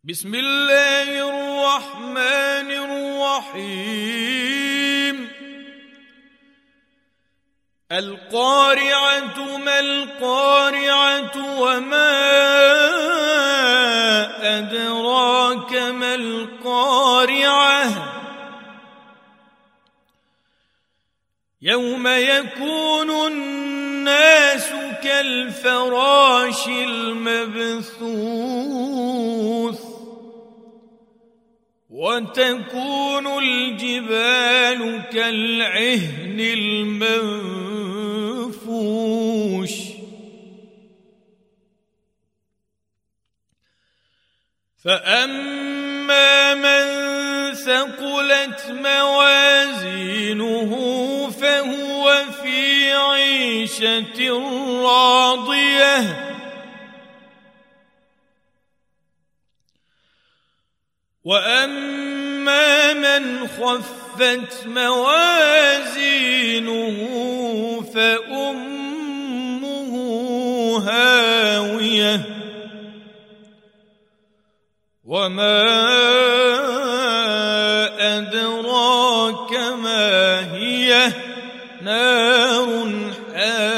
بسم الله الرحمن الرحيم القارعة ما القارعة وما أدراك ما القارعة يوم يكون الناس كالفراش المبثوث وتكون الجبال كالعهن المنفوش فأما من ثقلت موازينه فهو في عيشة راضية وأما من خفت موازينه فأمه هاوية وما أدراك ما هي نار حامية